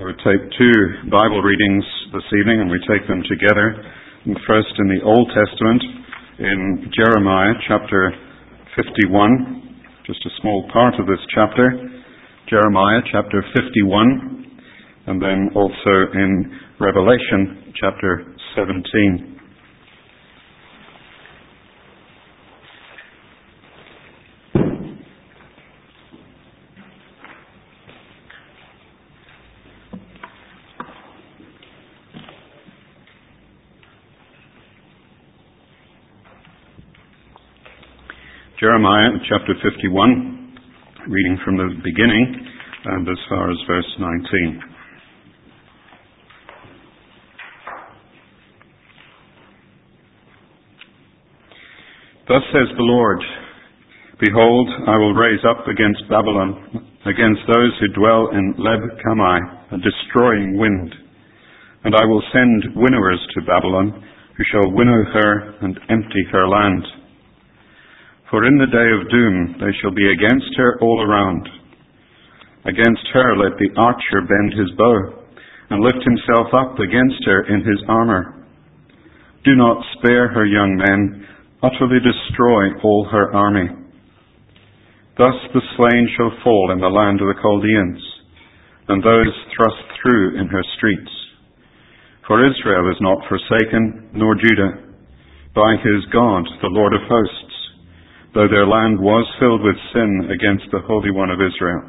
I would take two Bible readings this evening, and we take them together. First in the Old Testament, in Jeremiah chapter 51, just a small part of this chapter, Jeremiah chapter 51, and then also in Revelation chapter 17. Jeremiah chapter 51, reading from the beginning and as far as verse 19. Thus says the Lord, Behold, I will raise up against Babylon, against those who dwell in Leb-Kamai, a destroying wind. And I will send winnowers to Babylon, who shall winnow her and empty her land. For in the day of doom they shall be against her all around. Against her let the archer bend his bow, and lift himself up against her in his armor. Do not spare her young men, utterly destroy all her army. Thus the slain shall fall in the land of the Chaldeans, and those thrust through in her streets. For Israel is not forsaken, nor Judah, by his God, the Lord of hosts, though their land was filled with sin against the Holy One of Israel.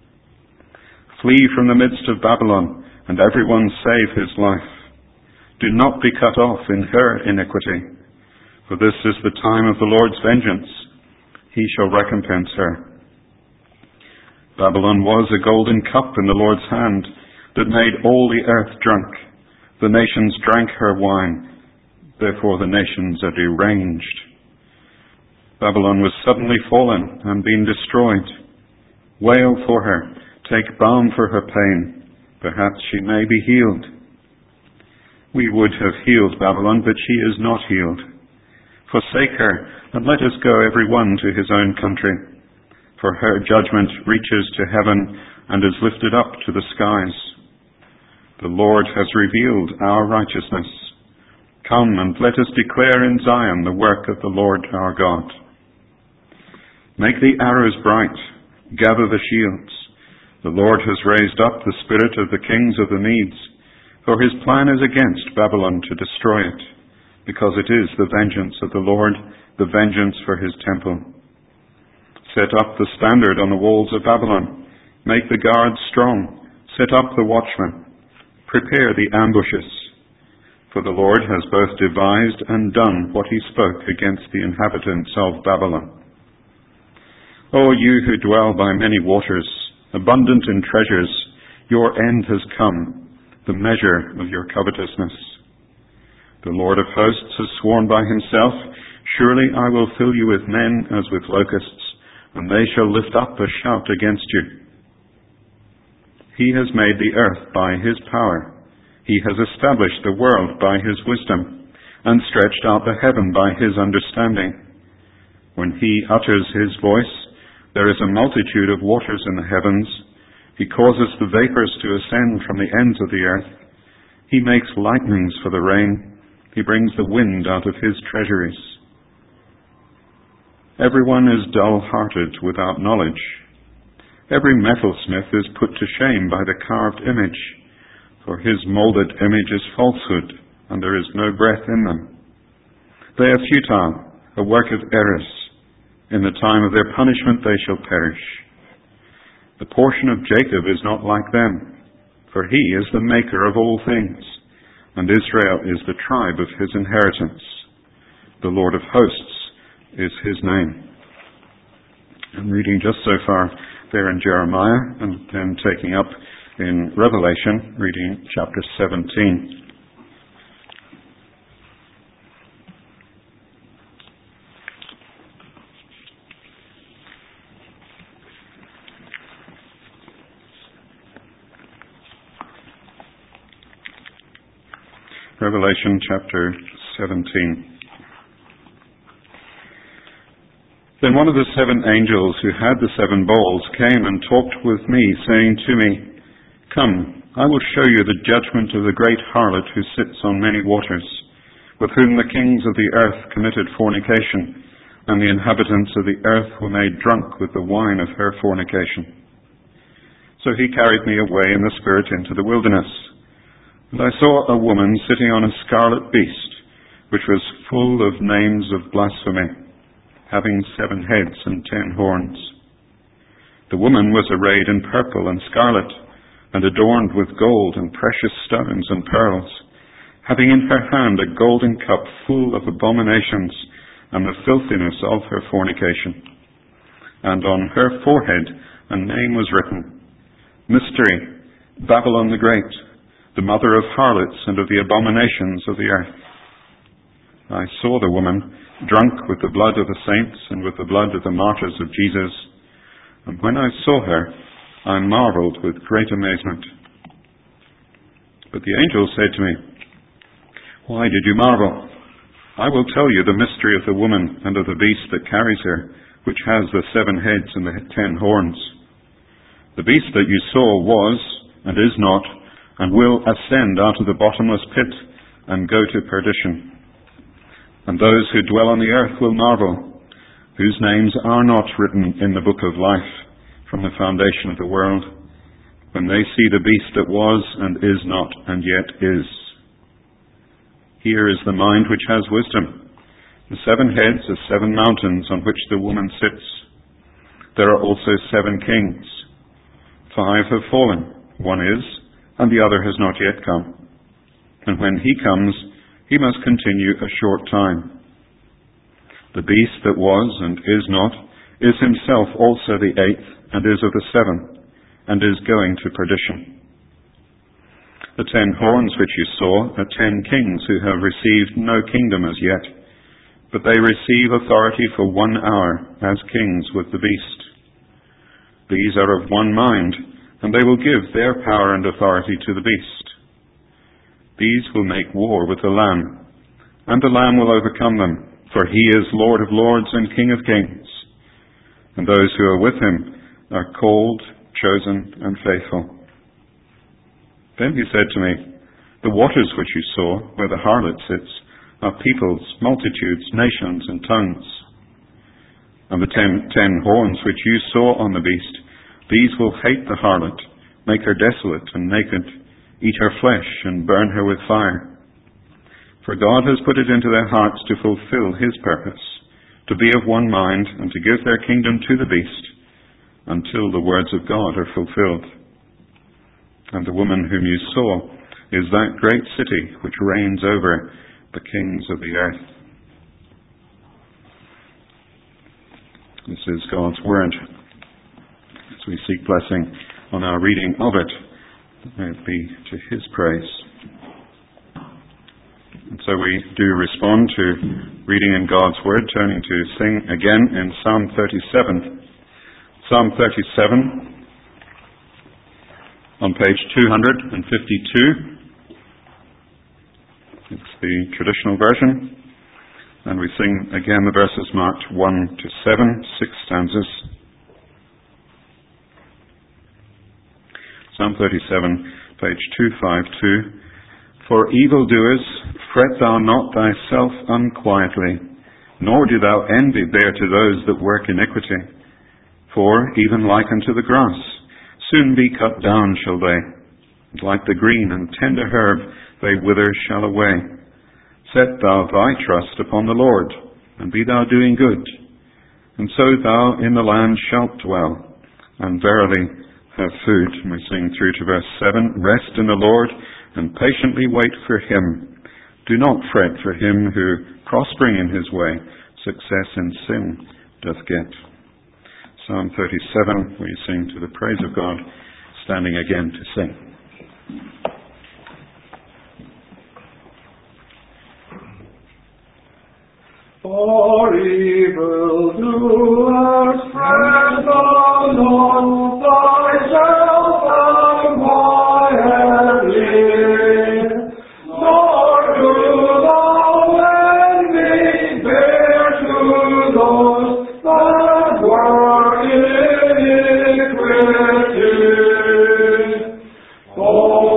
Flee from the midst of Babylon, and everyone save his life. Do not be cut off in her iniquity, for this is the time of the Lord's vengeance. He shall recompense her. Babylon was a golden cup in the Lord's hand, that made all the earth drunk. The nations drank her wine, therefore the nations are deranged. Babylon was suddenly fallen and been destroyed. Wail for her, take balm for her pain, perhaps she may be healed. We would have healed Babylon, but she is not healed. Forsake her, and let us go every one to his own country. For her judgment reaches to heaven and is lifted up to the skies. The Lord has revealed our righteousness. Come and let us declare in Zion the work of the Lord our God. Make the arrows bright, gather the shields. The Lord has raised up the spirit of the kings of the Medes, for his plan is against Babylon to destroy it, because it is the vengeance of the Lord, the vengeance for his temple. Set up the standard on the walls of Babylon, make the guards strong, set up the watchmen, prepare the ambushes. For the Lord has both devised and done what he spoke against the inhabitants of Babylon. O you who dwell by many waters, abundant in treasures, your end has come, the measure of your covetousness. The Lord of hosts has sworn by himself, Surely I will fill you with men as with locusts, and they shall lift up a shout against you. He has made the earth by his power. He has established the world by his wisdom, and stretched out the heaven by his understanding. When he utters his voice, there is a multitude of waters in the heavens. He causes the vapors to ascend from the ends of the earth. He makes lightnings for the rain. He brings the wind out of his treasuries. Everyone is dull-hearted without knowledge. Every metalsmith is put to shame by the carved image, for his molded image is falsehood, and there is no breath in them. They are futile, a work of errors. In the time of their punishment they shall perish. The portion of Jacob is not like them, for he is the maker of all things, and Israel is the tribe of his inheritance. The Lord of hosts is his name. I'm reading just so far there in Jeremiah, and then taking up in Revelation, reading chapter 17. Revelation chapter 17. Then one of the seven angels who had the seven bowls came and talked with me, saying to me, Come, I will show you the judgment of the great harlot who sits on many waters, with whom the kings of the earth committed fornication, and the inhabitants of the earth were made drunk with the wine of her fornication. So he carried me away in the Spirit into the wilderness, and I saw a woman sitting on a scarlet beast, which was full of names of blasphemy, having 7 heads and 10 horns. The woman was arrayed in purple and scarlet, and adorned with gold and precious stones and pearls, having in her hand a golden cup full of abominations and the filthiness of her fornication. And on her forehead a name was written, Mystery, Babylon the Great, the mother of harlots and of the abominations of the earth. I saw the woman drunk with the blood of the saints and with the blood of the martyrs of Jesus. And when I saw her, I marveled with great amazement. But the angel said to me, Why did you marvel? I will tell you the mystery of the woman and of the beast that carries her, which has the 7 heads and the 10 horns. The beast that you saw was, and is not, and will ascend out of the bottomless pit and go to perdition. And those who dwell on the earth will marvel, whose names are not written in the book of life from the foundation of the world, when they see the beast that was, and is not, and yet is. Here is the mind which has wisdom. The 7 heads are 7 mountains on which the woman sits. There are also 7 kings. 5 have fallen, 1 is, and the other has not yet come. And when he comes, he must continue a short time. The beast that was and is not is himself also the 8th, and is of the 7th, and is going to perdition. The 10 horns which you saw are 10 kings who have received no kingdom as yet, but they receive authority for 1 hour as kings with the beast. These are of one mind, and they will give their power and authority to the beast. These will make war with the Lamb, and the Lamb will overcome them, for he is Lord of lords and King of kings. And those who are with him are called, chosen, and faithful. Then he said to me, The waters which you saw, where the harlot sits, are peoples, multitudes, nations, and tongues. And the 10 horns which you saw on the beast, these will hate the harlot, make her desolate and naked, eat her flesh, and burn her with fire. For God has put it into their hearts to fulfill his purpose, to be of one mind, and to give their kingdom to the beast, until the words of God are fulfilled. And the woman whom you saw is that great city which reigns over the kings of the earth. This is God's word. As we seek blessing on our reading of it, may it be to his praise. And so we do respond to reading in God's word, turning to sing again in Psalm 37. Psalm 37 on page 252. It's the traditional version. And we sing again the verses marked 1 to 7, 6 stanzas. Psalm 37, page 252. For evildoers, fret thou not thyself unquietly, nor do thou envy bear to those that work iniquity. For even like unto the grass, soon be cut down shall they. And like the green and tender herb, they wither shall away. Set thou thy trust upon the Lord, and be thou doing good. And so thou in the land shalt dwell, and verily have food. And we sing through to verse 7. Rest in the Lord, and patiently wait for him. Do not fret for him who, prospering in his way, success in sin doth get. Psalm 37, we sing to the praise of God, standing again to sing. For evildoers, fret thou not thyself unquietly, nor do thou envy bear to those that work iniquity. For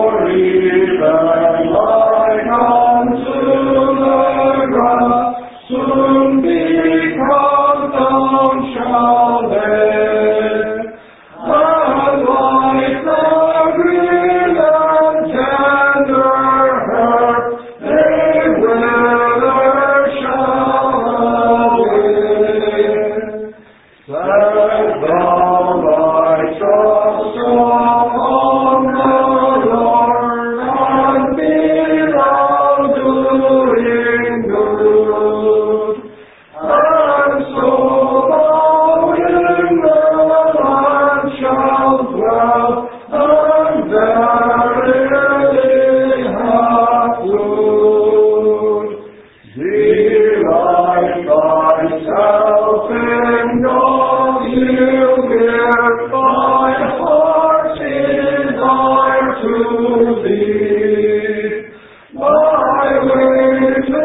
will give thy heart desire to thee. Thy way to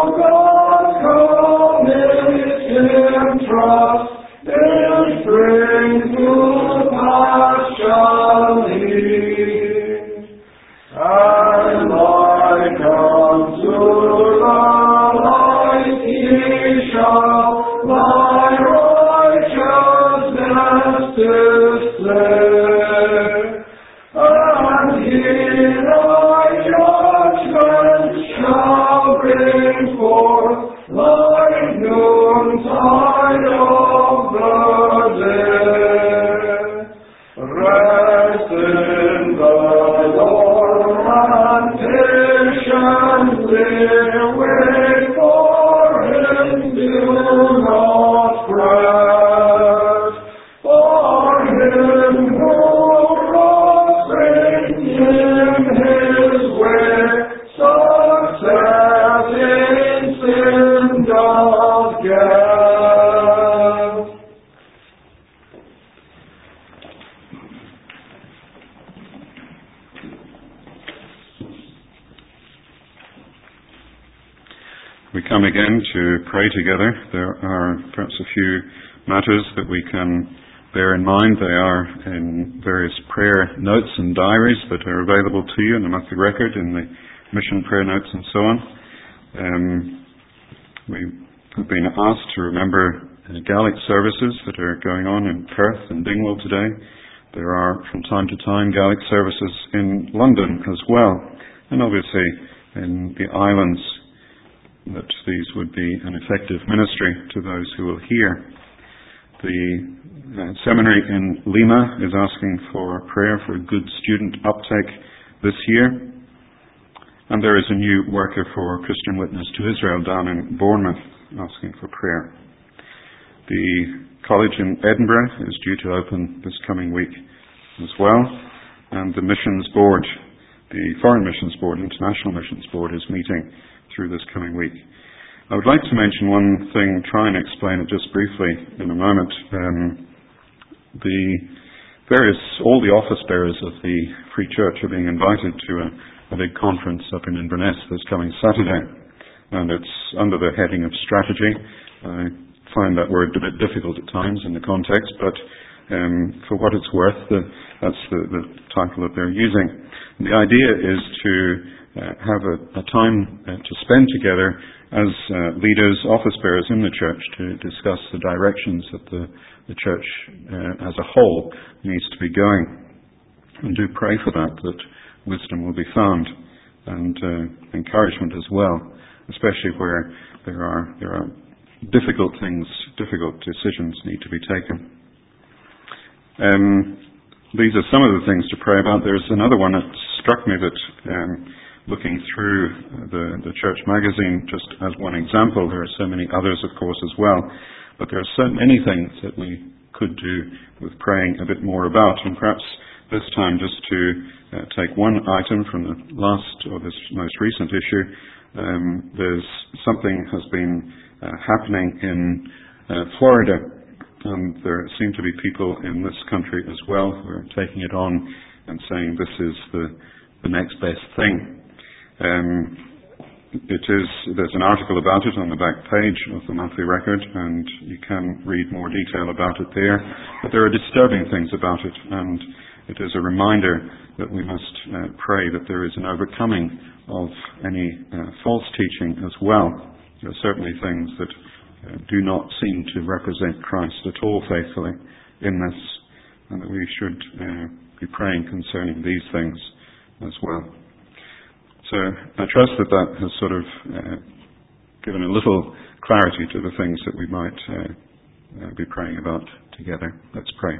God commit him trust, his spring to pass shall lead. And like unto the light he shall thy righteousness display, and he thy judgment shall bring forth like noontide of the day. Rest in the Lord and patiently wait for him, do not fret. For him who trusts in his way, success in sin doth get. We come again to pray together. There are perhaps a few matters that we can bear in mind. They are in various prayer notes and diaries that are available to you in the monthly record, in the mission prayer notes and so on. We have been asked to remember Gaelic services that are going on in Perth and Dingwall today. There are from time to time Gaelic services in London as well, and obviously in the islands, that these would be an effective ministry to those who will hear. The seminary in Lima is asking for prayer for good student uptake this year. And there is a new worker for Christian Witness to Israel down in Bournemouth asking for prayer. The college in Edinburgh is due to open this coming week as well. And the missions board, the Foreign Missions Board, International Missions Board, is meeting through this coming week. I would like to mention one thing, try and explain it just briefly in a moment. All the office bearers of the Free Church are being invited to a big conference up in Inverness this coming Saturday, and it's under the heading of strategy. I find that word a bit difficult at times in the context, but for what it's worth, that's the title that they're using. And the idea is to have a time to spend together as leaders, office bearers in the church, to discuss the directions that the church as a whole needs to be going. And do pray for that wisdom will be found, and encouragement as well, especially where there are difficult things, difficult decisions need to be taken. These are some of the things to pray about. There's another one that struck me that, looking through the church magazine, just as one example, there are so many others, of course, as well, but there are so many things that we could do with praying a bit more about, and perhaps this time just to take one item from the last or this most recent issue. There's something has been happening in Florida, and there seem to be people in this country as well who are taking it on and saying this is the next best thing. There's an article about it on the back page of the monthly record, and you can read more detail about it there. But there are disturbing things about it, and it is a reminder that we must pray that there is an overcoming of any false teaching as well. There are certainly things that do not seem to represent Christ at all faithfully in this, and that we should be praying concerning these things as well. So I trust that has sort of given a little clarity to the things that we might be praying about together. Let's pray.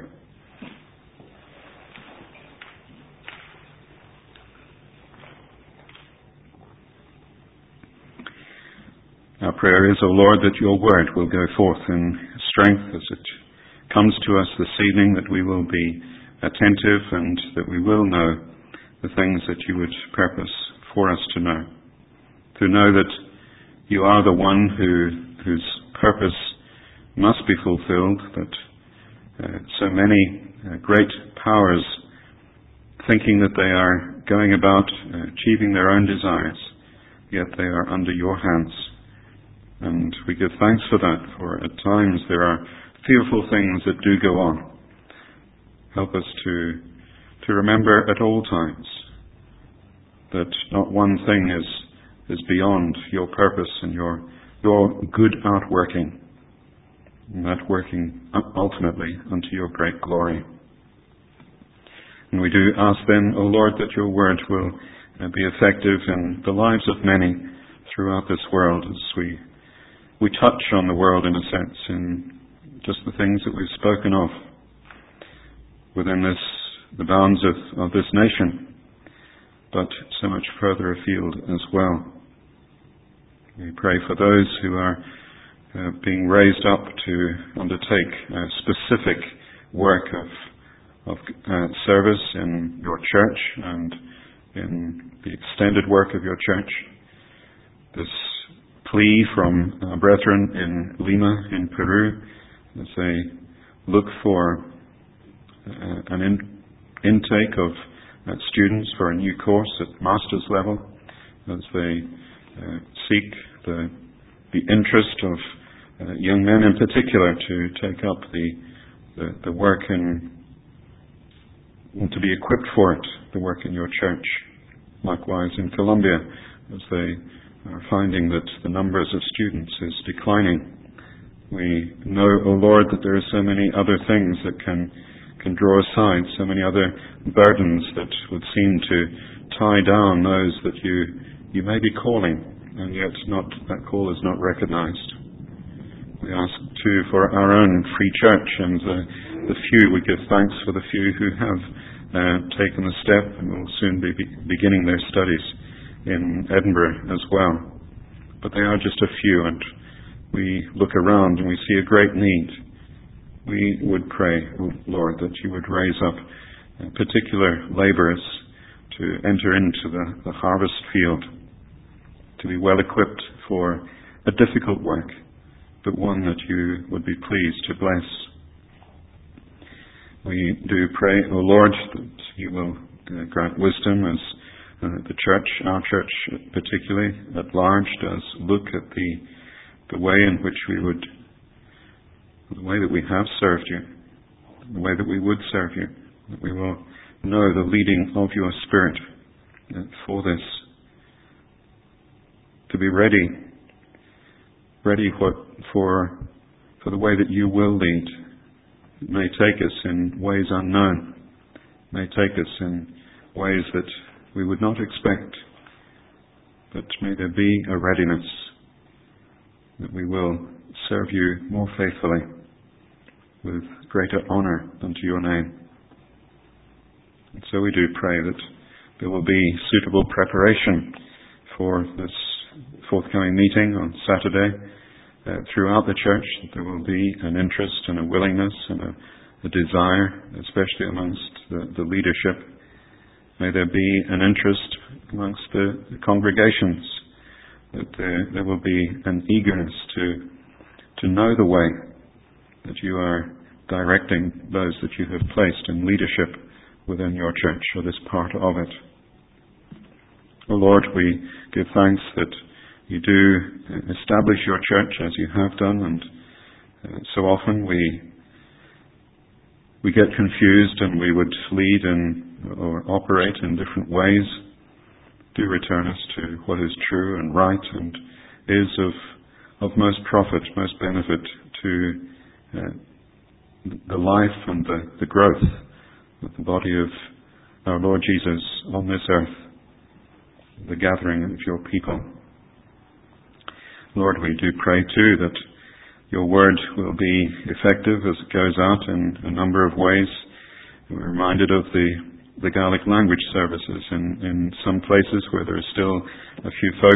Our prayer is, O Lord, that your word will go forth in strength as it comes to us this evening, that we will be attentive and that we will know the things that you would purpose for us to know that you are the one whose purpose must be fulfilled, that so many great powers thinking that they are going about achieving their own desires, yet they are under your hands. And we give thanks for that, for at times there are fearful things that do go on. Help us to remember at all times that not one thing is beyond your purpose and your good outworking, and that working ultimately unto your great glory. And we do ask then, O Lord, that your word will be effective in the lives of many throughout this world as we touch on the world in a sense, in just the things that we've spoken of within the bounds of this nation, but so much further afield as well. We pray for those who are being raised up to undertake a specific work of service in your church and in the extended work of your church. This plea from our brethren in Lima, in Peru, as they look for an intake of students for a new course at master's level, as they seek the interest of young men in particular to take up the work and to be equipped for it, the work in your church. Likewise in Colombia, as they are finding that the numbers of students is declining. We know, O Lord, that there are so many other things that can draw aside, so many other burdens that would seem to tie down those that you may be calling, and yet that call is not recognized. We ask too for our own free church and the few. We give thanks for the few who have taken the step and will soon be beginning their studies in Edinburgh as well. But they are just a few, and we look around and we see a great need. We would pray, Lord, that you would raise up particular labourers to enter into the harvest field, to be well equipped for a difficult work, but one that you would be pleased to bless. We do pray, O Lord, that you will grant wisdom as the church, our church particularly, at large, does look at the way in which the way that we have served you, the way that we would serve you, that we will know the leading of your Spirit for this, to be ready for the way that you will lead. It may take us in ways unknown, may take us in ways that we would not expect, but may there be a readiness that we will serve you more faithfully with greater honour unto your name. And so we do pray that there will be suitable preparation for this forthcoming meeting on Saturday throughout the church, that there will be an interest and a willingness and a desire, especially amongst the leadership. May there be an interest amongst the congregations, that there will be an eagerness to know the way that you are directing those that you have placed in leadership within your church, or this part of it. O Lord, we give thanks that you do establish your church as you have done, and so often we get confused and we would lead or operate in different ways. Do return us to what is true and right and is of most profit, most benefit to the life and the growth of the body of our Lord Jesus on this earth, the gathering of your people. Lord, we do pray too that your word will be effective as it goes out in a number of ways. We're reminded of the Gaelic language services in some places where there are still a few folk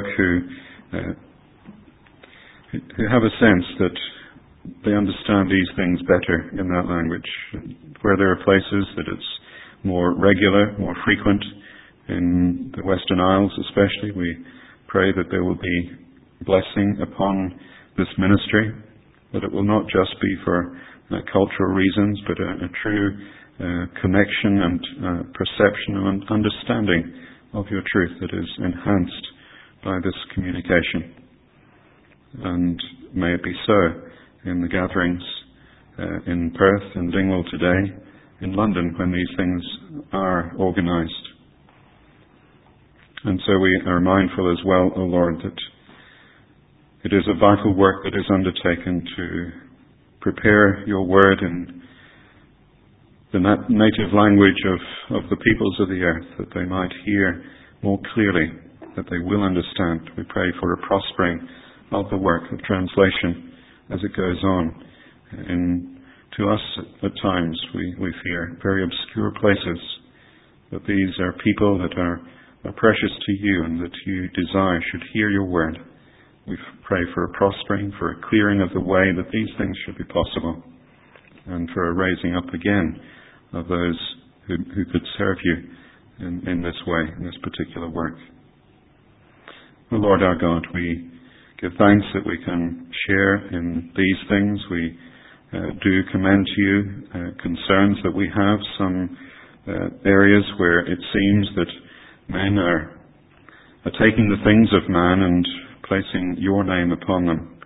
who have a sense that they understand these things better in that language. Where there are places that it's more regular, more frequent, in the Western Isles especially, we pray that there will be blessing upon this ministry, that it will not just be for cultural reasons, but a true connection and perception and understanding of your truth that is enhanced by this communication. And may it be so in the gatherings in Perth and Dingwall today, in London, when these things are organised. And so we are mindful as well, O Lord, that it is a vital work that is undertaken to prepare your word in the native language of the peoples of the earth, that they might hear more clearly, that they will understand. We pray for a prospering of the work of translation as it goes on. To us, at times, we fear very obscure places, that these are people that are precious to you and that you desire should hear your word. We pray for a prospering, for a clearing of the way that these things should be possible, and for a raising up again of those who could serve you in this way, in this particular work. O Lord our God, we give thanks that we can share in these things. We do commend to you concerns that we have, some areas where it seems that men are taking the things of man and placing your name upon them.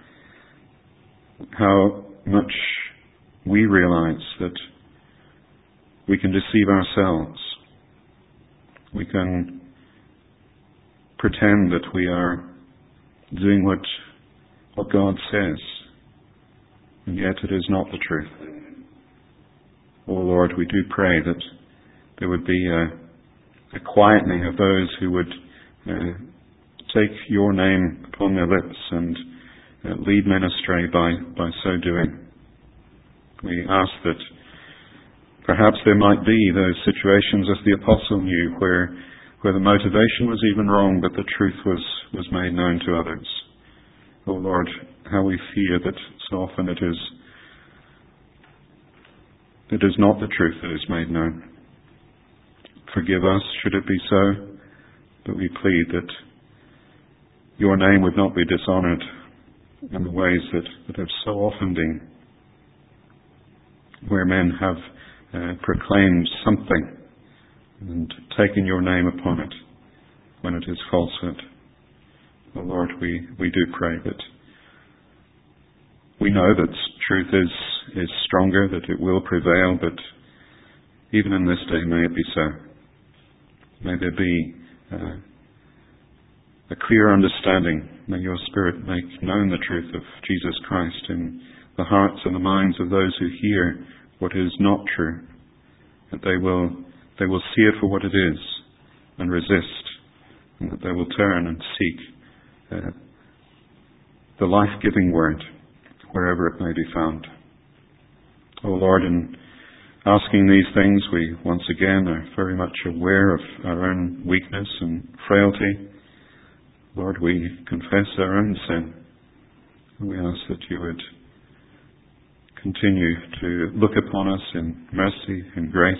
How much we realize that we can deceive ourselves. We can pretend that we are doing what God says, and yet it is not the truth. Oh Lord, we do pray that there would be a quietening of those who would take your name upon their lips and lead men astray by so doing. We ask that perhaps there might be those situations, as the apostle knew, where the motivation was even wrong, but the truth was made known to others. Oh Lord, how we fear that so often it is not the truth that is made known. Forgive us, should it be so, but we plead that your name would not be dishonoured in the ways that have so often been, where men have proclaimed something and taken your name upon it when it is falsehood. Oh Lord, we do pray that we know that truth is stronger, that it will prevail, but even in this day may it be so. May there be a clear understanding. May your Spirit make known the truth of Jesus Christ in the hearts and the minds of those who hear what is not true, that they will see it for what it is and resist, and that they will turn and seek the life-giving word wherever it may be found. O Lord, in asking these things, we once again are very much aware of our own weakness and frailty. Lord, we confess our own sin. We ask that you would continue to look upon us in mercy and grace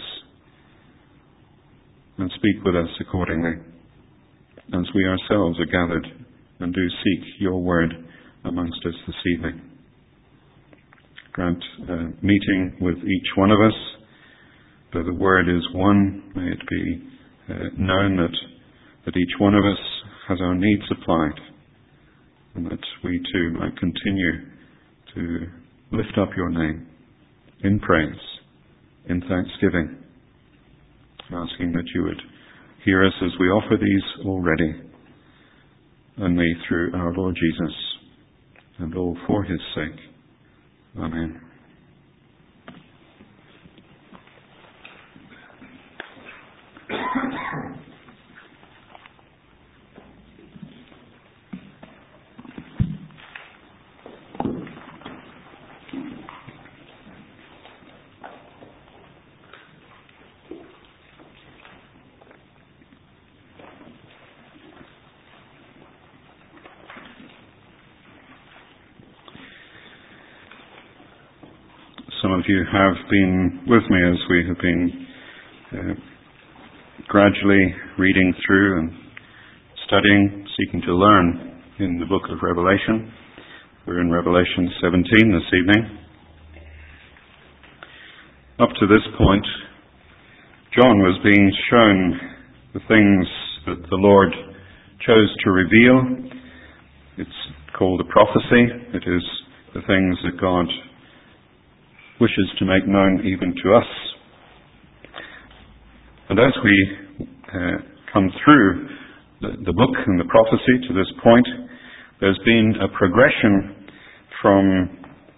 and speak with us accordingly, as we ourselves are gathered and do seek your word amongst us this evening. Grant meeting with each one of us. Though the word is one, may it be known that each one of us has our needs supplied, and that we too might continue to lift up your name in praise, in thanksgiving, asking that you would hear us as we offer these already, only through our Lord Jesus, and all for his sake. Amen. Some of you have been with me as we have been gradually reading through and studying, seeking to learn in the book of Revelation. We're in Revelation 17 this evening. Up to this point, John was being shown the things that the Lord chose to reveal. It's called a prophecy. It is the things that God wishes to make known even to us. And as we come through the book and the prophecy to this point, there's been a progression from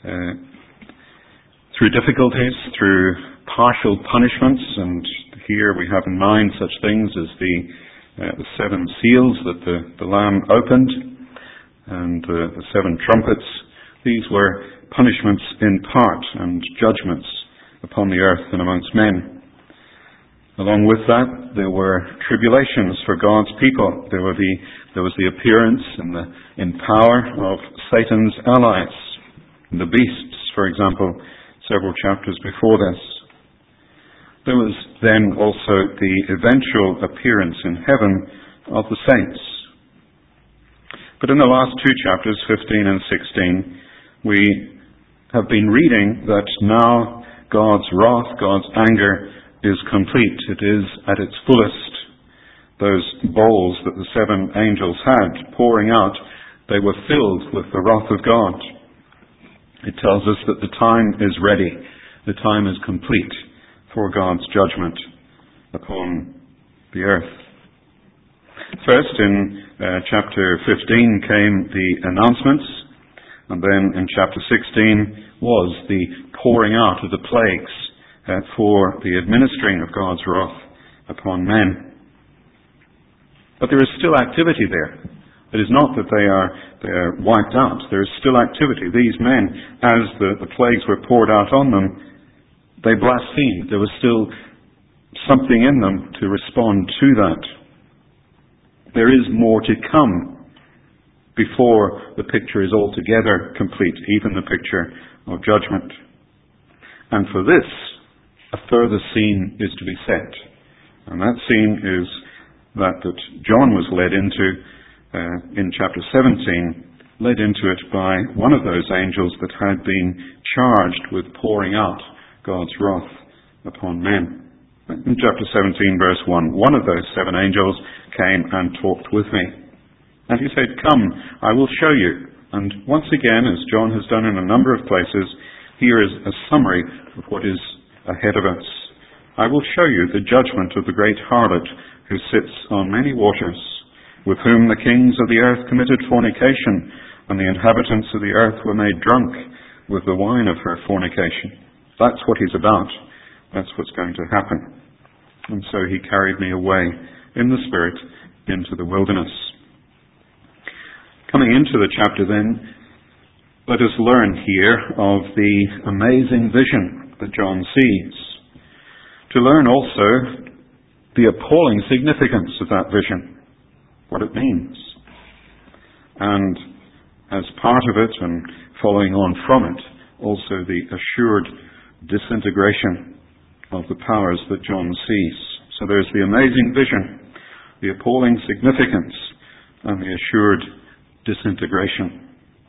through difficulties, through partial punishments, and here we have in mind such things as the 7 seals that the Lamb opened, and the 7 trumpets. These were punishments in part and judgments upon the earth and amongst men. Along with that, there were tribulations for God's people. There was the appearance in power of Satan's allies, the beasts, for example, several chapters before this. There was then also the eventual appearance in heaven of the saints. But in the last 2 chapters, 15 and 16, we have been reading that now God's wrath, God's anger is complete. It is at its fullest. Those bowls that the 7 angels had pouring out, they were filled with the wrath of God. It tells us that the time is ready. The time is complete for God's judgment upon the earth. First, in chapter 15 came the announcements, and then in chapter 16 was the pouring out of the plagues for the administering of God's wrath upon men. But there is still activity there. It is not that they are wiped out. There is still activity. These men, as the plagues were poured out on them, they blasphemed. There was still something in them to respond to that. There is more to come before the picture is altogether complete, even the picture of judgment. And for this, a further scene is to be set. And that scene is that John was led into in chapter 17, led into it by one of those angels that had been charged with pouring out God's wrath upon men. In chapter 17, verse 1, one of those 7 angels came and talked with me. And he said, "Come, I will show you." And once again, as John has done in a number of places, here is a summary of what is ahead of us. "I will show you the judgment of the great harlot who sits on many waters, with whom the kings of the earth committed fornication, and the inhabitants of the earth were made drunk with the wine of her fornication." That's what he's about. That's what's going to happen. And so he carried me away in the Spirit into the wilderness. Coming into the chapter then, let us learn here of the amazing vision that John sees. To learn also the appalling significance of that vision, what it means. And as part of it, and following on from it, also the assured disintegration of the powers that John sees. So there's the amazing vision, the appalling significance, and the assured disintegration.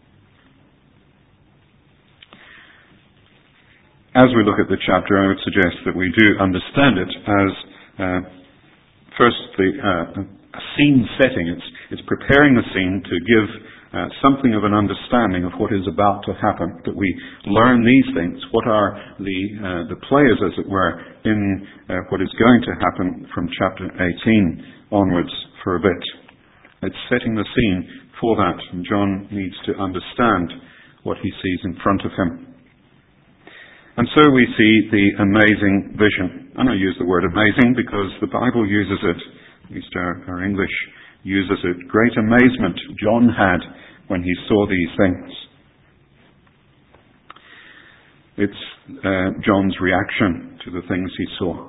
As we look at the chapter, I would suggest that we do understand it as firstly a scene setting. It's preparing the scene to give something of an understanding of what is about to happen, that we learn these things. What are the players, as it were, in what is going to happen from chapter 18 onwards for a bit. It's setting the scene for that, and John needs to understand what he sees in front of him. And so we see the amazing vision. And I use the word amazing because the Bible uses it, at least our English uses it. Great amazement John had when he saw these things. It's John's reaction to the things he saw.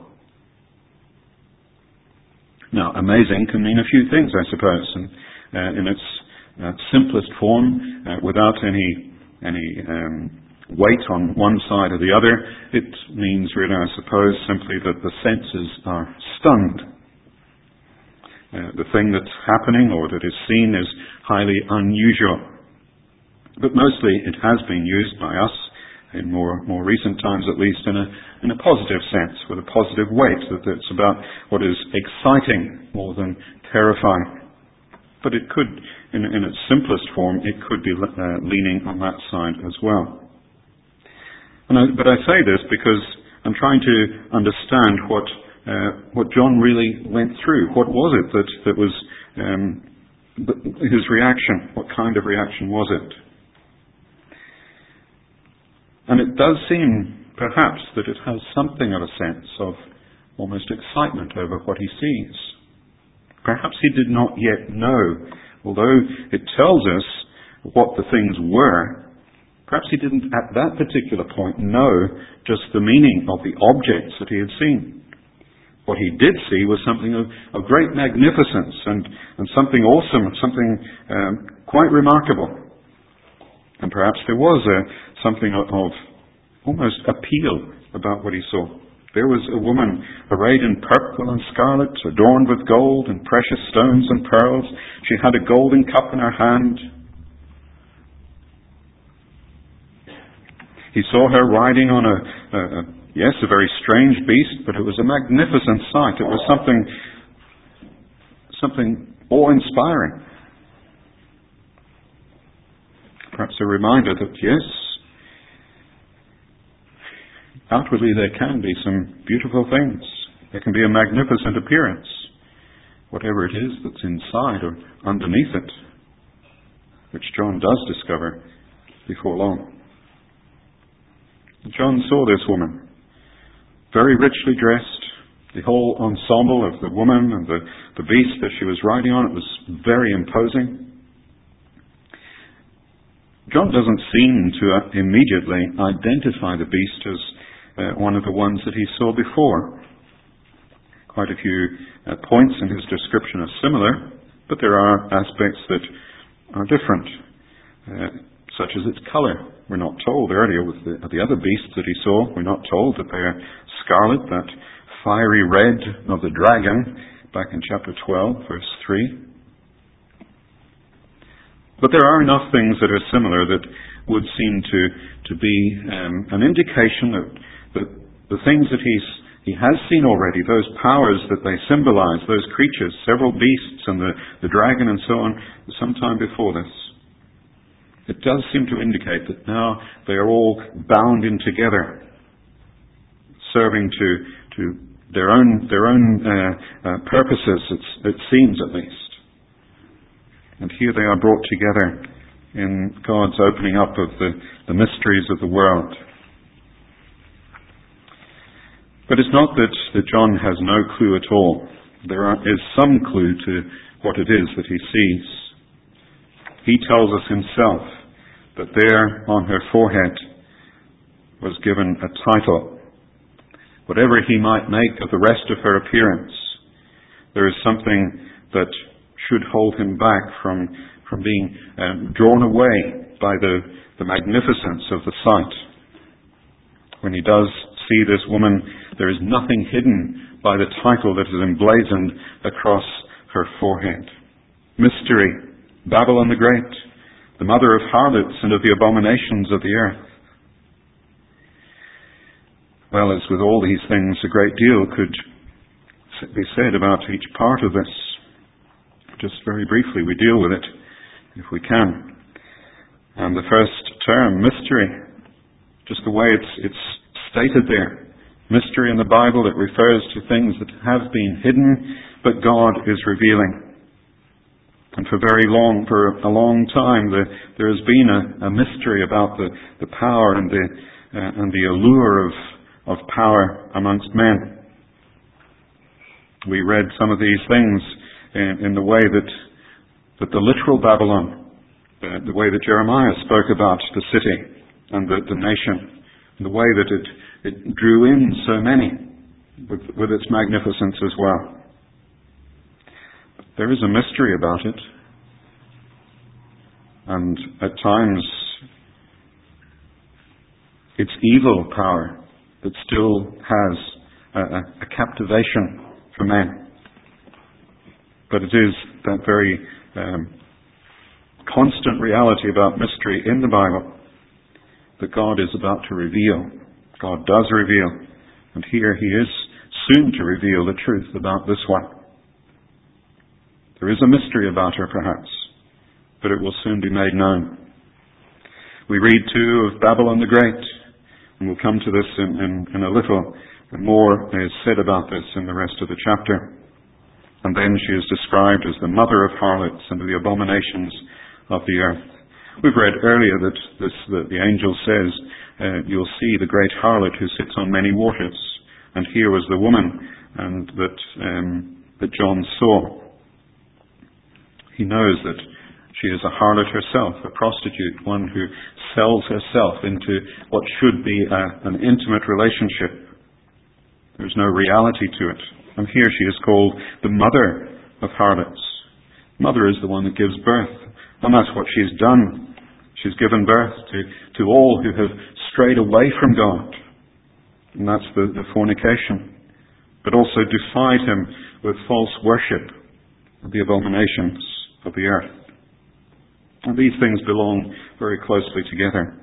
Now, amazing can mean a few things, I suppose, and in its simplest form, without any weight on one side or the other, it means really, I suppose, simply that the senses are stunned. The thing that's happening or that is seen is highly unusual. But mostly it has been used by us in more recent times at least, in a positive sense, with a positive weight, that it's about what is exciting more than terrifying. But it could, in its simplest form, it could be leaning on that side as well. But I say this because I'm trying to understand what John really went through. What was it that was his reaction? What kind of reaction was it? And it does seem, perhaps, that it has something of a sense of almost excitement over what he sees. Perhaps he did not yet know, although it tells us what the things were, perhaps he didn't at that particular point know just the meaning of the objects that he had seen. What he did see was something of great magnificence and something awesome, something quite remarkable. And perhaps there was something of almost appeal about what he saw. There was a woman arrayed in purple and scarlet, adorned with gold and precious stones and pearls. She had a golden cup in her hand. He saw her riding on a very strange beast, but it was a magnificent sight. It was something awe-inspiring. Perhaps a reminder that, yes, outwardly there can be some beautiful things. There can be a magnificent appearance, whatever it is that's inside or underneath it, which John does discover before long. John saw this woman, very richly dressed. The whole ensemble of the woman and the beast that she was riding on, it was very imposing. John doesn't seem to immediately identify the beast as one of the ones that he saw before. Quite a few points in his description are similar, but there are aspects that are different, such as its colour. We're not told earlier with the other beasts that he saw, we're not told that they are scarlet, that fiery red of the dragon, back in chapter 12, verse 3. But there are enough things that are similar that would seem to be an indication that the things that he has seen already, those powers that they symbolize, those creatures, several beasts and the dragon and so on, sometime before this. It does seem to indicate that now they are all bound in together, serving to their own purposes, it seems at least. And here they are brought together in God's opening up of the mysteries of the world. But it's not that John has no clue at all. There is some clue to what it is that he sees. He tells us himself that there on her forehead was given a title. Whatever he might make of the rest of her appearance, there is something that should hold him back from being drawn away by the magnificence of the sight. When he does see this woman, there is nothing hidden by the title that is emblazoned across her forehead. Mystery, Babylon the Great, the mother of harlots and of the abominations of the earth. Well, as with all these things, a great deal could be said about each part of this. Just very briefly, we deal with it, if we can. And the first term, mystery, just the way it's stated there. Mystery in the Bible, it refers to things that have been hidden, but God is revealing. And for a long time, there has been a mystery about the power and the allure of power amongst men. We read some of these things in the way that the literal Babylon, the way that Jeremiah spoke about the city and the nation, and the way that it drew in so many with its magnificence as well. There is a mystery about it, and at times it's evil power that still has a captivation for men. But it is that very constant reality about mystery in the Bible that God is about to reveal. God does reveal. And here he is soon to reveal the truth about this one. There is a mystery about her, perhaps, but it will soon be made known. We read too of Babylon the Great, and we'll come to this in a little. More is said about this in the rest of the chapter. And then she is described as the mother of harlots and of the abominations of the earth. We've read earlier that the angel says, you'll see the great harlot who sits on many waters. And here was the woman and that John saw. He knows that she is a harlot herself, a prostitute, one who sells herself into what should be an intimate relationship. There's no reality to it. And here she is called the mother of harlots. Mother is the one that gives birth. And that's what she's done. She's given birth to all who have strayed away from God. And that's the fornication. But also defied him with false worship of the abominations of the earth. And these things belong very closely together.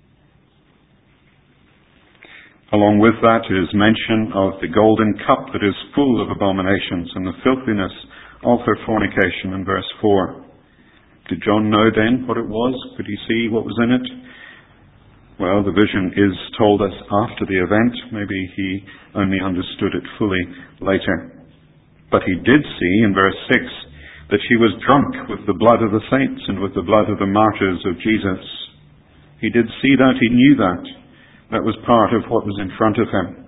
Along with that is mention of the golden cup that is full of abominations and the filthiness of her fornication in verse 4. Did John know then what it was? Could he see what was in it? Well, the vision is told us after the event. Maybe he only understood it fully later. But he did see in verse 6 that she was drunk with the blood of the saints and with the blood of the martyrs of Jesus. He did see that. He knew that. That was part of what was in front of him.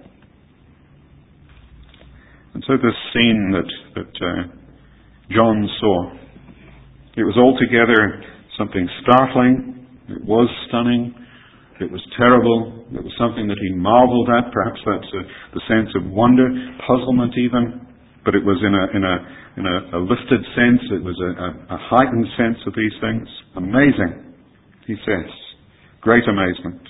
And so this scene that John saw, it was altogether something startling. It was stunning. It was terrible. It was something that he marveled at. Perhaps that's the sense of wonder, puzzlement even. But it was in a lifted sense. It was a heightened sense of these things. Amazing, he says. Great amazement.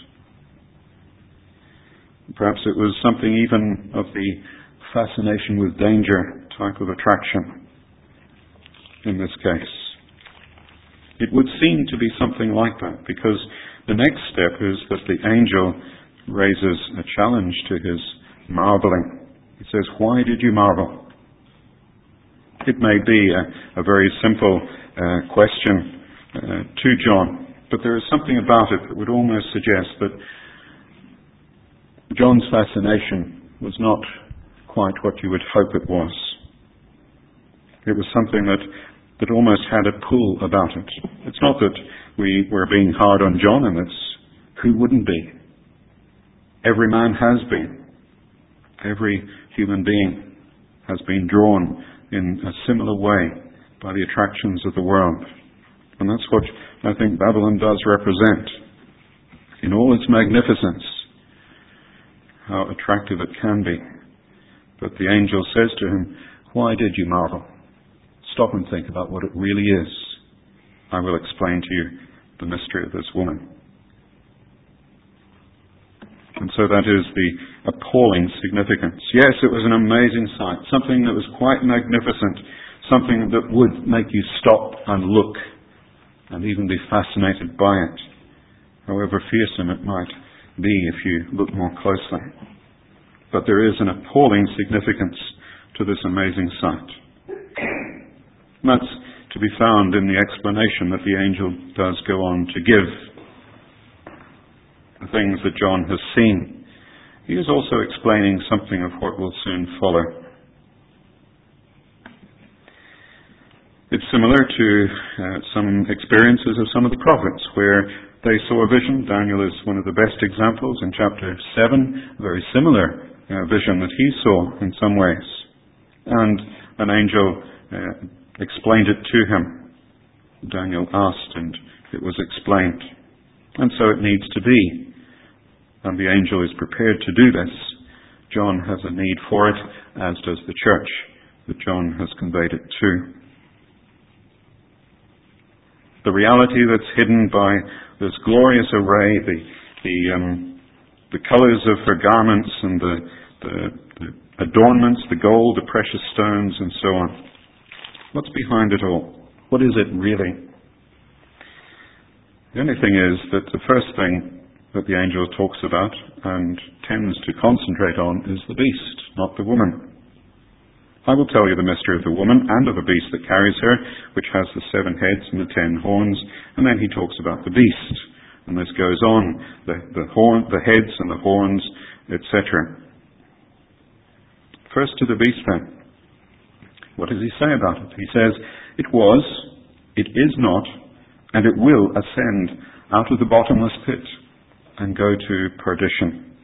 Perhaps it was something even of the fascination with danger type of attraction in this case. It would seem to be something like that, because the next step is that the angel raises a challenge to his marveling. He says, "Why did you marvel?" It may be a very simple question to John, but there is something about it that would almost suggest that John's fascination was not quite what you would hope it was. It was something that almost had a pull about it. It's not that we were being hard on John in this. Who wouldn't be? Every man has been. Every human being has been drawn in a similar way by the attractions of the world. And that's what I think Babylon does represent. In all its magnificence, how attractive it can be. But the angel says to him, "Why did you marvel? Stop and think about what it really is. I will explain to you the mystery of this woman." And so that is the appalling significance. Yes, it was an amazing sight, something that was quite magnificent, something that would make you stop and look and even be fascinated by it, however fearsome it might be if you look more closely. But there is an appalling significance to this amazing sight. And that's to be found in the explanation that the angel does go on to give. The things that John has seen. He is also explaining something of what will soon follow. It's similar to some experiences of some of the prophets where they saw a vision. Daniel is one of the best examples in chapter 7, a very similar vision that he saw in some ways. And an angel explained it to him. Daniel asked and it was explained. And so it needs to be. And the angel is prepared to do this. John has a need for it, as does the church that John has conveyed it to. The reality that's hidden by this glorious array, the colours of her garments and the adornments, the gold, the precious stones, and so on. What's behind it all? What is it really? The only thing is that the first thing that the angel talks about and tends to concentrate on is the beast, not the woman. I will tell you the mystery of the woman and of the beast that carries her, which has the 7 heads and the 10 horns. And then he talks about the beast. And this goes on, the heads and the horns, etc. First to the beast then. What does he say about it? He says, it was, it is not, and it will ascend out of the bottomless pit and go to perdition.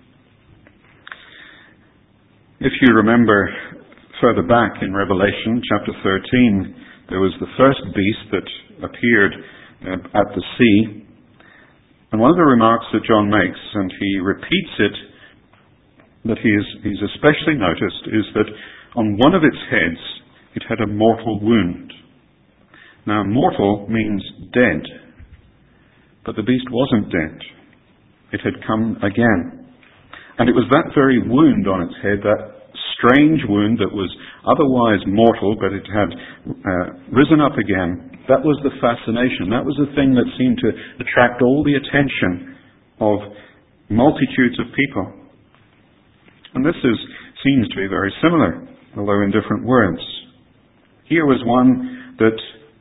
If you remember further back in Revelation chapter 13, there was the first beast that appeared at the sea. And one of the remarks that John makes, and he repeats it, that he's especially noticed, is that on one of its heads it had a mortal wound. Now, mortal means dead, but the beast wasn't dead. It had come again. And it was that very wound on its head, that strange wound that was otherwise mortal, but it had risen up again. That was the fascination. That was the thing that seemed to attract all the attention of multitudes of people. And this seems to be very similar, although in different words. Here was one that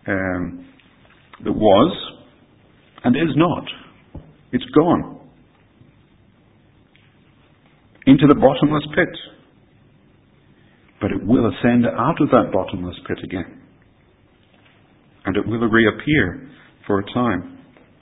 was and is not. It's gone into the bottomless pit. But it will ascend out of that bottomless pit again. And it will reappear for a time.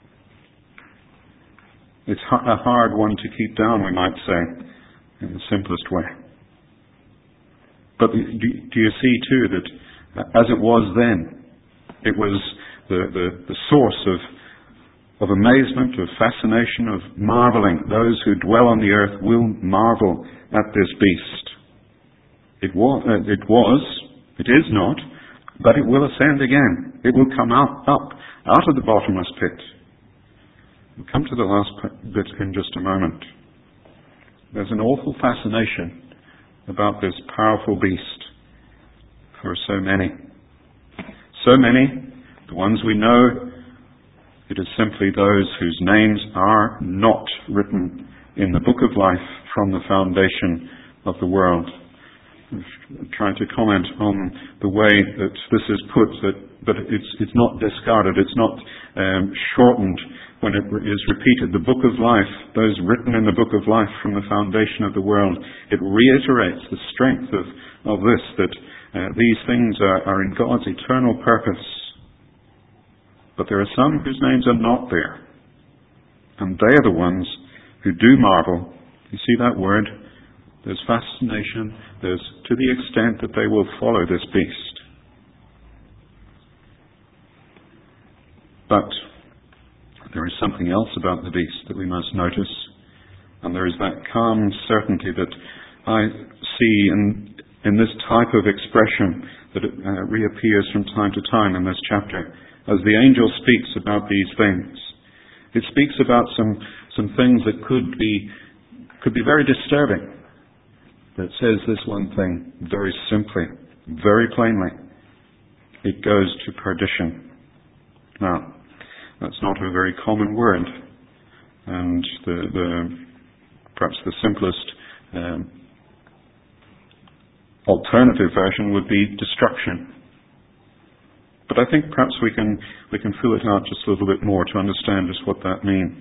It's a hard one to keep down, we might say, in the simplest way. But do you see too that as it was then, it was the source of amazement, of fascination, of marveling. Those who dwell on the earth will marvel at this beast. It is not, but it will ascend again. It will come up out of the bottomless pit. We'll come to the last bit in just a moment. There's an awful fascination about this powerful beast for so many. So many, the ones we know, it is simply those whose names are not written in the book of life from the foundation of the world. I'm trying to comment on the way that this is put, but it's not discarded, it's not shortened when it is repeated. The book of life, those written in the book of life from the foundation of the world, it reiterates the strength of this, that these things are in God's eternal purpose. But there are some whose names are not there, and they are the ones who do marvel. You see that word? There's fascination. There's to the extent that they will follow this beast. But there is something else about the beast that we must notice. And there is that calm certainty that I see in this type of expression that it reappears from time to time in this chapter. As the angel speaks about these things, it speaks about some things that could be very disturbing. That says this one thing very simply, very plainly. It goes to perdition. Now, that's not a very common word, and perhaps the simplest alternative version would be destruction. But I think perhaps we can fill it out just a little bit more to understand just what that means.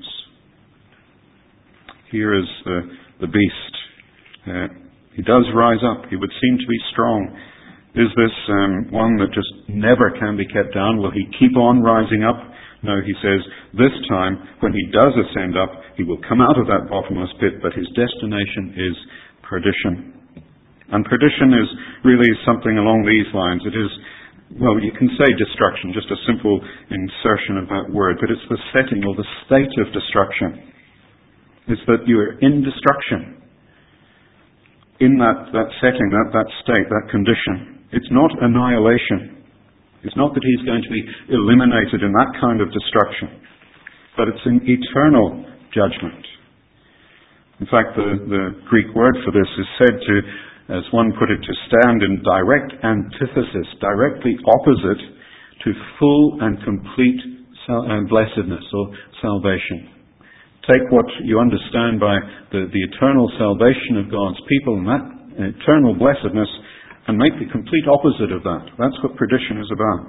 Here is the beast. He does rise up. He would seem to be strong. Is this one that just never can be kept down? Will he keep on rising up? No, he says, this time, when he does ascend up, he will come out of that bottomless pit, but his destination is perdition. And perdition is really something along these lines. It is, well, you can say destruction, just a simple insertion of that word, but it's the setting or the state of destruction. It's that you are in destruction. In that setting, that state, that condition. It's not annihilation. It's not that he's going to be eliminated in that kind of destruction, but it's an eternal judgment. In fact, the Greek word for this is said to, as one put it, to stand in direct antithesis, directly opposite to full and complete blessedness or salvation. take what you understand by the eternal salvation of God's people and that eternal blessedness and make the complete opposite of that. That's what perdition is about.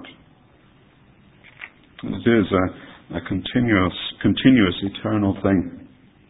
It is a continuous eternal thing.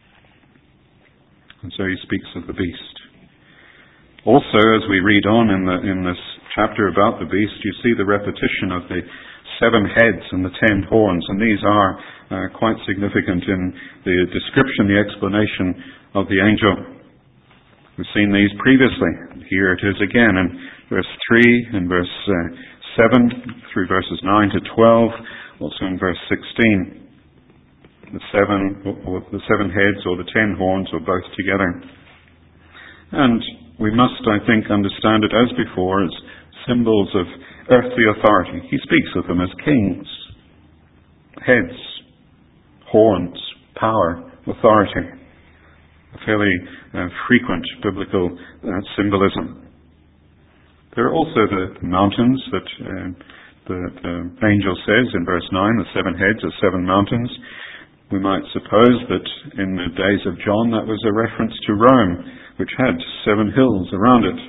And so he speaks of the beast. Also, as we read on in this chapter about the beast, you see the repetition of the 7 heads and the 10 horns, and these are quite significant in the description, the explanation of the angel. We've seen these previously. Here it is again in verse 3, in verse 7, through verses 9 to 12, also in verse 16. The 7 heads or the 10 horns or both together. And we must, I think, understand it as before as symbols of earthly authority. He speaks of them as kings, heads, horns, power, authority. A fairly frequent biblical symbolism. There are also the mountains that the angel says in verse 9, the 7 heads are 7 mountains. We might suppose that in the days of John that was a reference to Rome, which had 7 hills around it.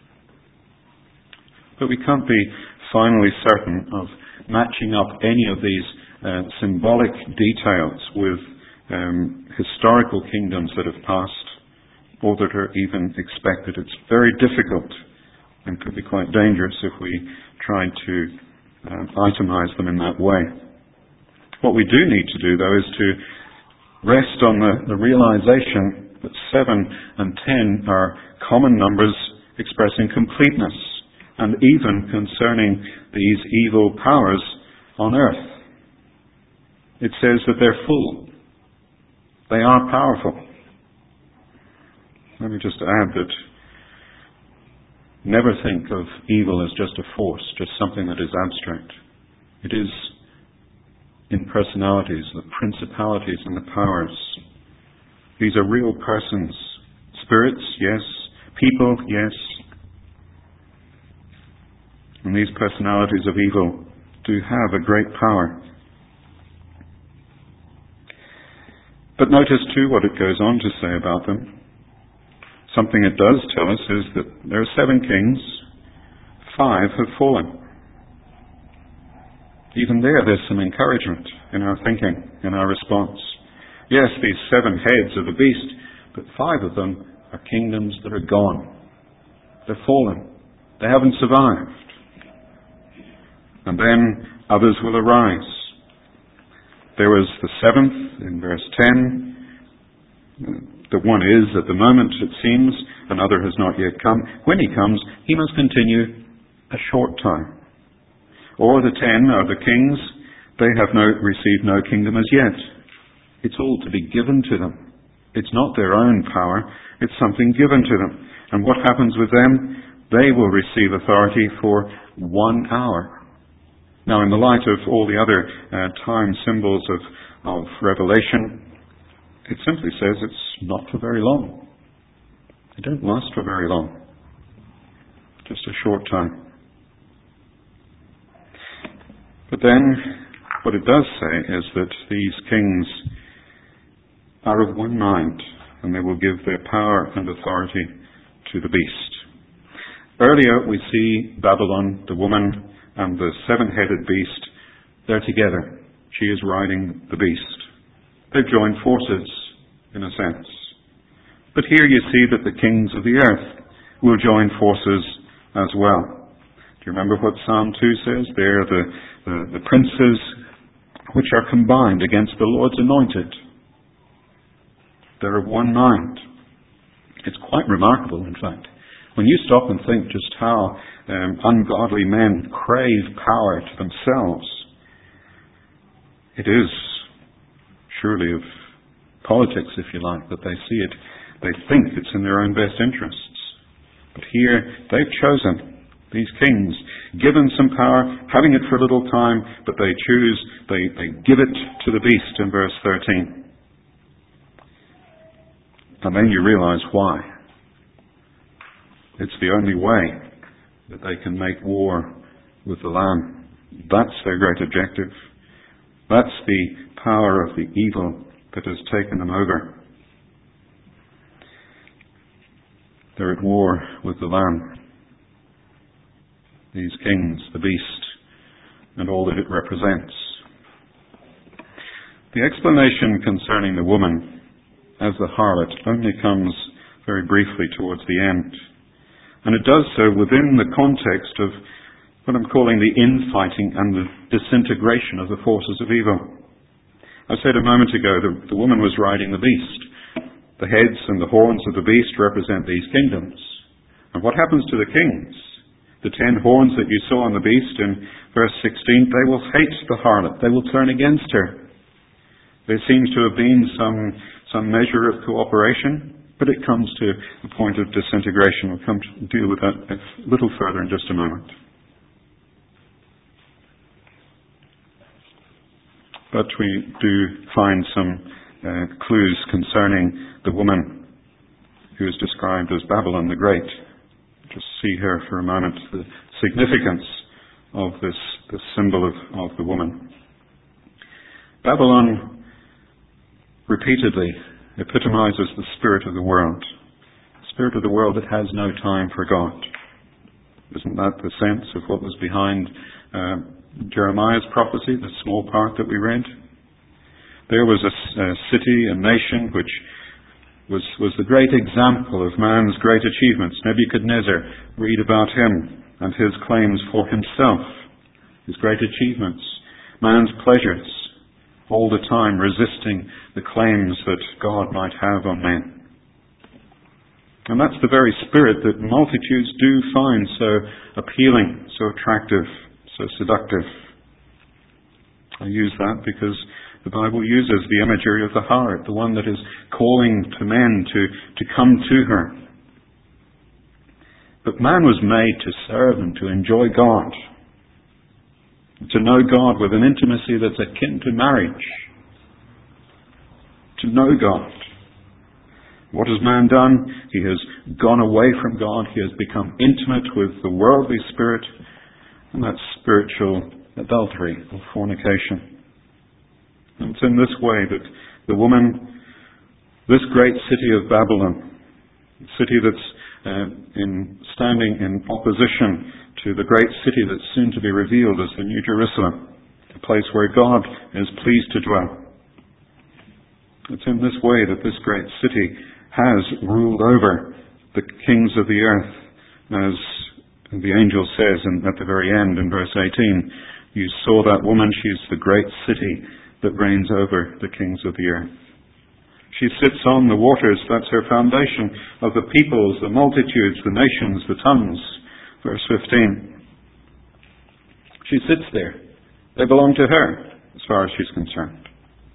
But we can't be finally certain of matching up any of these symbolic details with historical kingdoms that have passed or that are even expected. It's very difficult and could be quite dangerous if we tried to itemize them in that way. What we do need to do, though, is to rest on the realization that 7 and 10 are common numbers expressing completeness, and even concerning these evil powers on earth. It says that they're full. They are powerful. Let me just add that never think of evil as just a force, just something that is abstract. It is in personalities, the principalities and the powers. These are real persons. Spirits, yes. People, yes. And these personalities of evil do have a great power. But notice too what it goes on to say about them. Something it does tell us is that there are 7 kings, 5 have fallen. Even there's some encouragement in our thinking, in our response. Yes, these 7 heads of the beast, but 5 of them are kingdoms that are gone. They're fallen. They haven't survived. And then others will arise. There was the 7th in verse 10. The one is at the moment, it seems. Another has not yet come. When he comes, he must continue a short time. Or the 10 are the kings. They have received no kingdom as yet. It's all to be given to them. It's not their own power. It's something given to them. And what happens with them? They will receive authority for 1 hour. Now, in the light of all the other time symbols of Revelation, it simply says it's not for very long. They don't last for very long. Just a short time. But then, what it does say is that these kings are of one mind, and they will give their power and authority to the beast. Earlier, we see Babylon, the woman, and the 7-headed beast. They're together. She is riding the beast. They've joined forces, in a sense. But here you see that the kings of the earth will join forces as well. Do you remember what Psalm 2 says? They're the princes which are combined against the Lord's anointed. They're of one mind. It's quite remarkable, in fact. When you stop and think just how ungodly men crave power to themselves, it is surely of politics, if you like, that they see it. They think it's in their own best interests. But here, they've chosen, these kings, given some power, having it for a little time, but they give it to the beast in verse 13. And then you realize why. It's the only way that they can make war with the Lamb. That's their great objective. That's the power of the evil that has taken them over. They're at war with the Lamb. These kings, the beast, and all that it represents. The explanation concerning the woman as the harlot only comes very briefly towards the end. And it does so within the context of what I'm calling the infighting and the disintegration of the forces of evil. I said a moment ago that the woman was riding the beast. The heads and the horns of the beast represent these kingdoms. And what happens to the kings? The 10 horns that you saw on the beast in verse 16, they will hate the harlot. They will turn against her. There seems to have been some measure of cooperation, but it comes to a point of disintegration. We'll come to deal with that a little further in just a moment. But we do find some clues concerning the woman who is described as Babylon the Great. Just see here for a moment the significance of this symbol of the woman. Babylon repeatedly epitomizes the spirit of the world. The spirit of the world that has no time for God. Isn't that the sense of what was behind Jeremiah's prophecy, the small part that we read? There was a city, a nation, which was the great example of man's great achievements. Nebuchadnezzar, read about him and his claims for himself, his great achievements, man's pleasures, all the time resisting the claims that God might have on men. And that's the very spirit that multitudes do find so appealing, so attractive, so seductive. I use that because the Bible uses the imagery of the harlot, the one that is calling to men to come to her. But man was made to serve and to enjoy God. To know God with an intimacy that's akin to marriage. To know God. What has man done? He has gone away from God. He has become intimate with the worldly spirit, and that's spiritual adultery or fornication. And it's in this way that the woman, this great city of Babylon, a city that's standing in opposition to the great city that's soon to be revealed as the New Jerusalem, a place where God is pleased to dwell. It's in this way that this great city has ruled over the kings of the earth, as the angel says at the very end in verse 18, you saw that woman, she's the great city that reigns over the kings of the earth. She sits on the waters, that's her foundation, of the peoples, the multitudes, the nations, the tongues. Verse 15. She sits there. They belong to her, as far as she's concerned.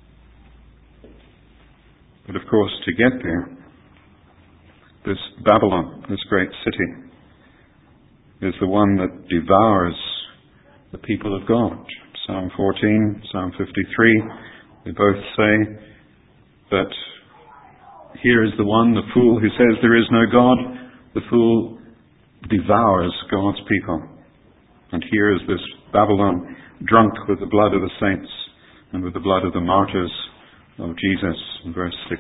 But of course, to get there, this Babylon, this great city, is the one that devours the people of God. Psalm 14, Psalm 53, they both say that here is the one, the fool, who says there is no God. The fool devours God's people. And here is this Babylon, drunk with the blood of the saints and with the blood of the martyrs of Jesus, in verse 6.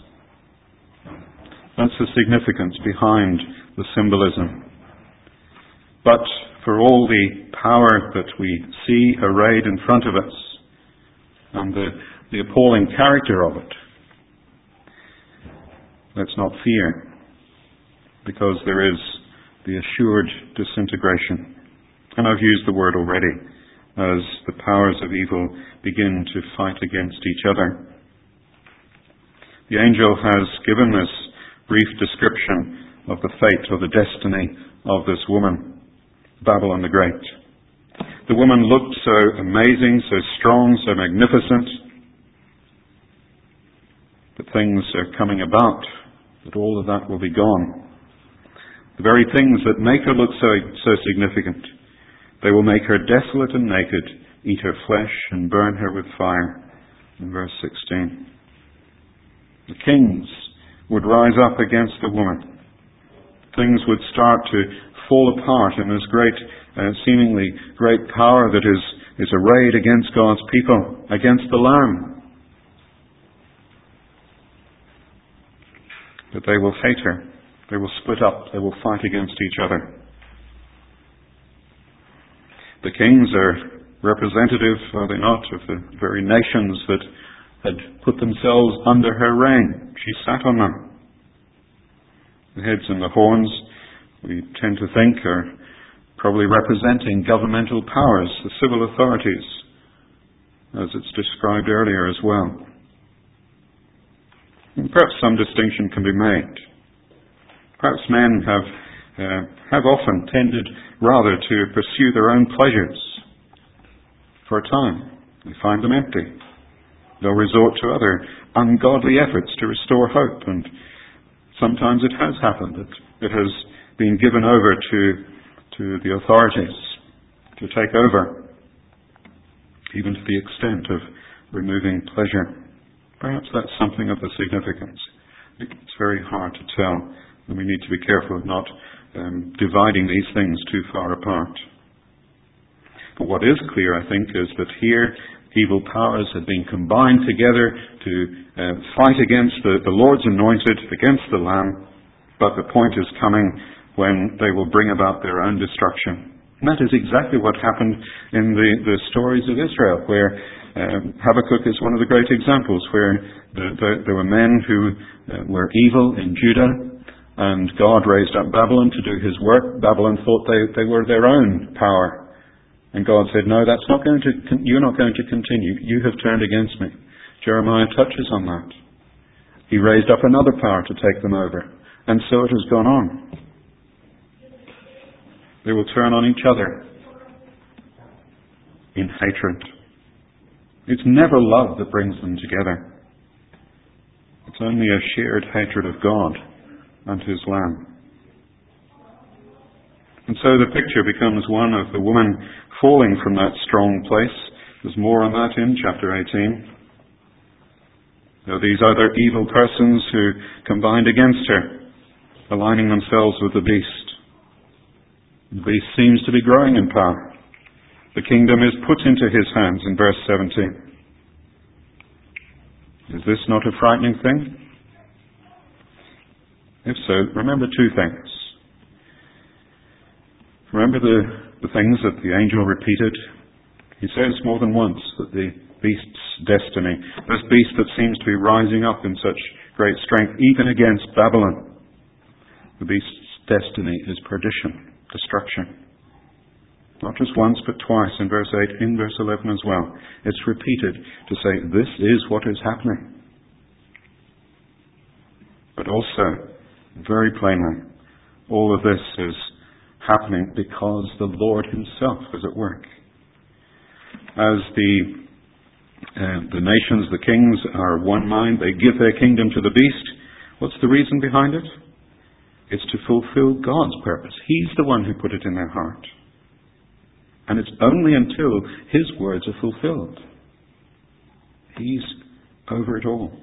That's the significance behind the symbolism. But for all the power that we see arrayed in front of us and the appalling character of it, let's not fear, because there is the assured disintegration. And I've used the word already, as the powers of evil begin to fight against each other. The angel has given this brief description of the fate or the destiny of this woman, Babylon the Great. The woman looked so amazing, so strong, so magnificent, but things are coming about that all of that will be gone. The very things that make her look so significant, they will make her desolate and naked, eat her flesh and burn her with fire. In verse 16. The kings would rise up against the woman. Things would start to fall apart in this great, seemingly great power that is arrayed against God's people, against the Lamb. But they will hate her. They will split up. They will fight against each other. The kings are representative, are they not, of the very nations that had put themselves under her reign. She sat on them. The heads and the horns, we tend to think, are probably representing governmental powers, the civil authorities, as it's described earlier as well. And perhaps some distinction can be made. Perhaps men have often tended rather to pursue their own pleasures for a time. They find them empty. They'll resort to other ungodly efforts to restore hope, and sometimes it has happened that it has been given over to the authorities to take over, even to the extent of removing pleasure. Perhaps that's something of the significance. It's very hard to tell, and we need to be careful of not dividing these things too far apart. But what is clear, I think, is that here evil powers have been combined together to fight against the Lord's anointed, against the Lamb, but the point is coming when they will bring about their own destruction. And that is exactly what happened in the stories of Israel, where Habakkuk is one of the great examples, where there were men who were evil in Judah, and God raised up Babylon to do his work. Babylon thought they were their own power. And God said, no, you're not going to continue. You have turned against me. Jeremiah touches on that. He raised up another power to take them over. And so it has gone on. They will turn on each other in hatred. It's never love that brings them together. It's only a shared hatred of God and his Lamb. And so the picture becomes one of the woman falling from that strong place. There's more on that in chapter 18. There are these other evil persons who combined against her, aligning themselves with the beast. The beast seems to be growing in power. The kingdom is put into his hands in verse 17. Is this not a frightening thing? If so, remember two things. Remember the things that the angel repeated. He says more than once that the beast's destiny, this beast that seems to be rising up in such great strength, even against Babylon, the beast's destiny is perdition, destruction. Not just once, but twice in verse 8, in verse 11 as well. It's repeated to say, this is what is happening. But also, very plainly, all of this is happening because the Lord himself is at work. As the nations, the kings, are of one mind, they give their kingdom to the beast. What's the reason behind it? It's to fulfill God's purpose. He's the one who put it in their heart. And it's only until his words are fulfilled. He's over it all.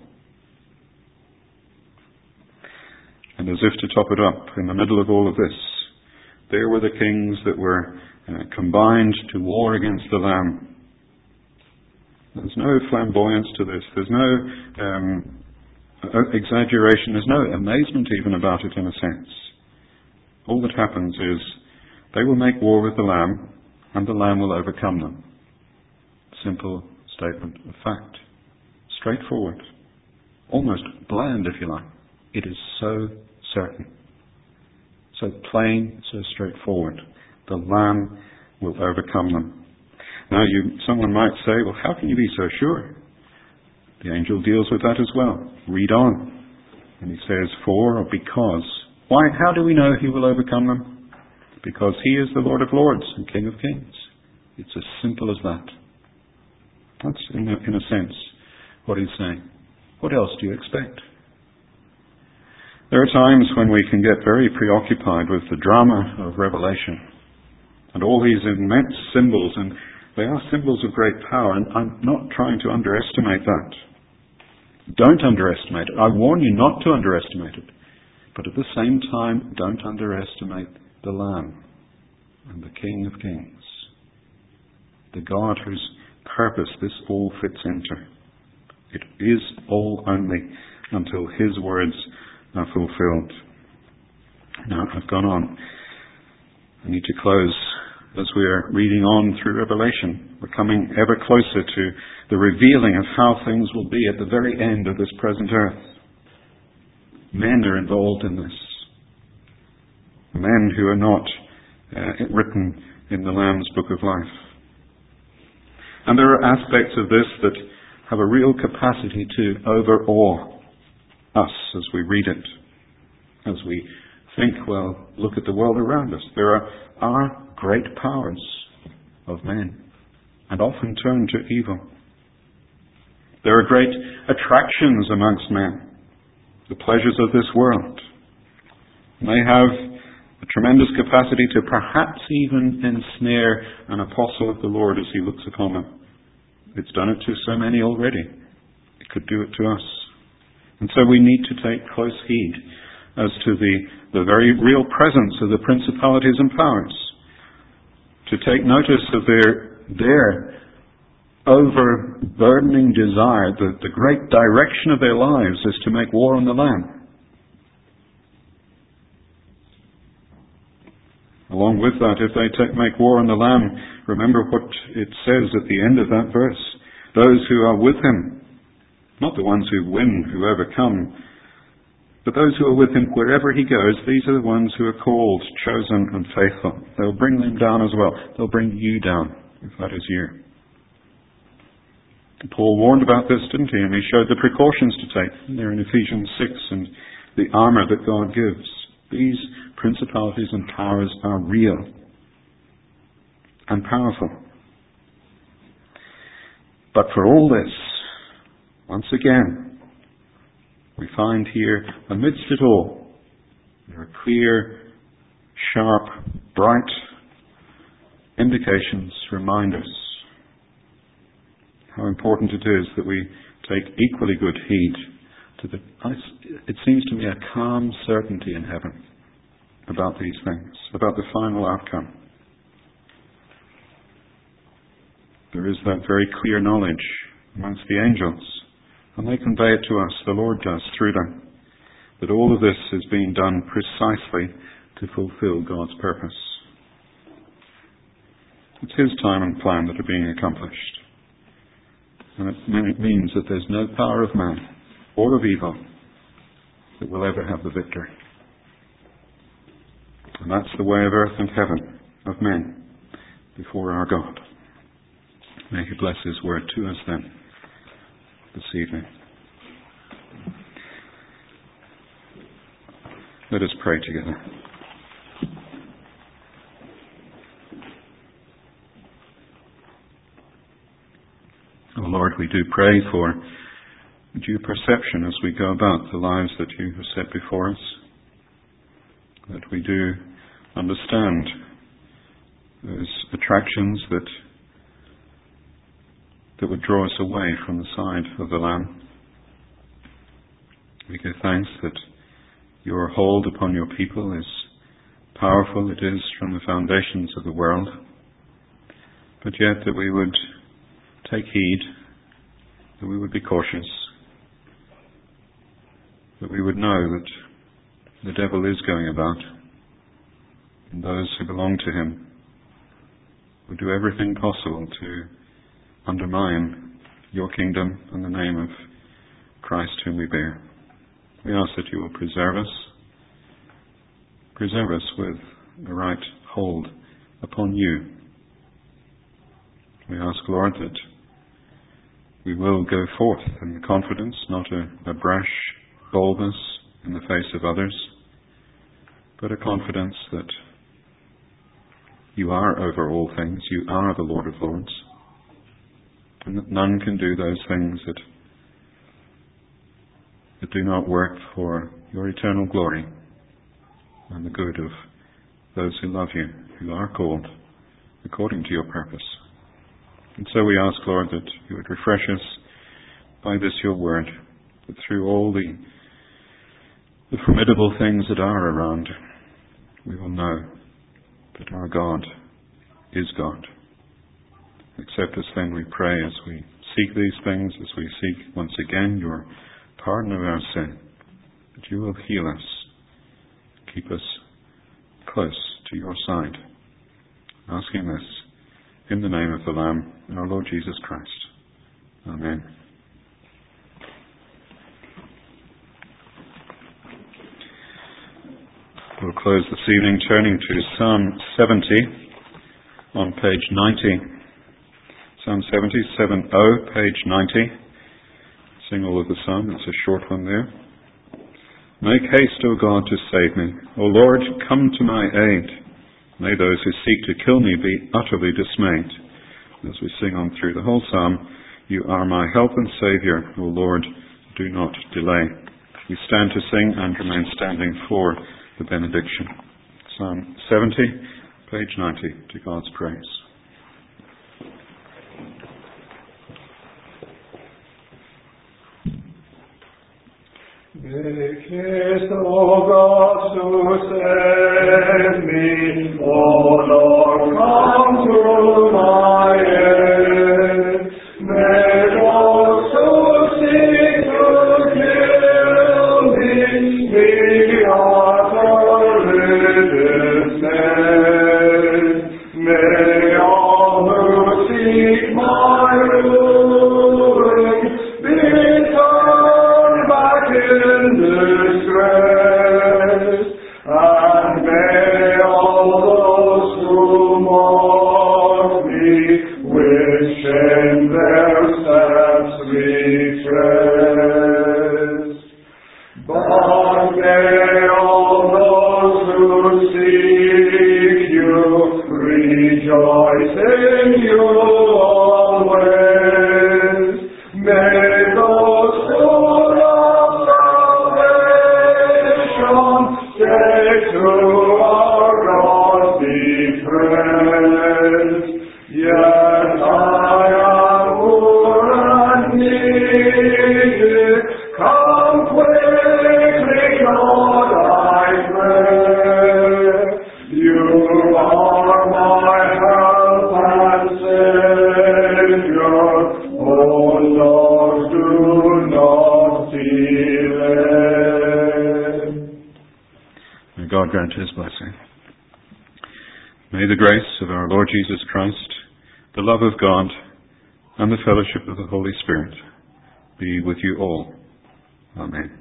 And as if to top it up, in the middle of all of this, there were the kings that were combined to war against the Lamb. There's no flamboyance to this. There's no exaggeration. There's no amazement even about it in a sense. All that happens is they will make war with the Lamb, and the Lamb will overcome them. Simple statement of fact. Straightforward. Almost bland, if you like. It is so certain. So plain, so straightforward. The Lamb will overcome them. Now, someone might say, well, how can you be so sure? The angel deals with that as well. Read on. And he says, for or because. Why? How do we know he will overcome them? Because he is the Lord of Lords and King of Kings. It's as simple as that. That's, in a sense, what he's saying. What else do you expect? There are times when we can get very preoccupied with the drama of Revelation and all these immense symbols, and they are symbols of great power, and I'm not trying to underestimate that. Don't underestimate it. I warn you not to underestimate it. But at the same time, don't underestimate the Lamb and the King of Kings, the God whose purpose this all fits into. It is all only until his words are fulfilled. Now, I've gone on. I need to close as we are reading on through Revelation. We're coming ever closer to the revealing of how things will be at the very end of this present earth. Men are involved in this. Men who are not written in the Lamb's Book of Life. And there are aspects of this that have a real capacity to overawe us as we read it, as we think, well, look at the world around us. There are great powers of men, and often turn to evil. There are great attractions amongst men, the pleasures of this world. They have a tremendous capacity to perhaps even ensnare an apostle of the Lord as he looks upon them. It's done it to so many already. It could do it to us. And so we need to take close heed as to the very real presence of the principalities and powers. To take notice of their overburdening desire, the great direction of their lives is to make war on the Lamb. Along with that, if they make war on the Lamb, remember what it says at the end of that verse. Those who are with him, not the ones who win, who overcome, but those who are with him wherever he goes, these are the ones who are called, chosen and faithful. They'll bring them down as well. They'll bring you down, if that is you. Paul warned about this, didn't he? And he showed the precautions to take there in Ephesians 6 and the armour that God gives. These principalities and powers are real and powerful. But for all this, once again, we find here, amidst it all, there are clear, sharp, bright indications, reminders, how important it is that we take equally good heed to it seems to me a calm certainty in heaven about these things, about the final outcome. There is that very clear knowledge amongst the angels, and they convey it to us, the Lord does, through them, that all of this is being done precisely to fulfill God's purpose. It's His time and plan that are being accomplished. And it means that there's no power of man or of evil that will ever have the victory. And that's the way of earth and heaven, of men, before our God. May He bless His word to us then, this evening. Let us pray together. Oh Lord, we do pray for due perception as we go about the lives that You have set before us, that we do understand those attractions that would draw us away from the side of the Lamb. We give thanks that Your hold upon Your people is powerful. It is from the foundations of the world. But yet that we would take heed, that we would be cautious, that we would know that the devil is going about, and those who belong to him would do everything possible to undermine Your kingdom and the name of Christ whom we bear. We ask that You will preserve us with the right hold upon You. We ask, Lord, that we will go forth in confidence, not a brash boldness in the face of others, but a confidence that You are over all things, You are the Lord of Lords, and that none can do those things that do not work for Your eternal glory and the good of those who love You, who are called according to Your purpose. And so we ask, Lord, that You would refresh us by this Your word, that through all the formidable things that are around, we will know that our God is God. Accept us then, we pray, as we seek these things, as we seek once again Your pardon of our sin, that you will heal us, keep us close to your side. Asking this in the name of the Lamb, our Lord Jesus Christ. Amen. We'll close this evening turning to Psalm 70 on page 90. Psalm 70, 70, page 90. Sing all of the psalm, it's a short one there. Make haste, O God, to save me. O Lord, come to my aid. May those who seek to kill me be utterly dismayed. As we sing on through the whole psalm, you are my help and Saviour. O Lord, do not delay. We stand to sing and remain standing for the benediction. Psalm 70, page 90, to God's praise. Make haste, O God, to save me. O Lord, come to my aid. May those who seek to kill me be utterly dismayed. May all who seek my ruin be turned back in disgrace, and may all those who mock me with shame their steps retrace. But may all those who seek you rejoice in you always. May those who love salvation say to our God be praised. Yet I am poor and needy. Come quickly, God, I pray. You are my help and Saviour. Oh Lord, do not delay. May God grant his blessing. May the grace of our Lord Jesus Christ, the love of God, and the fellowship of the Holy Spirit be with you all. Amen.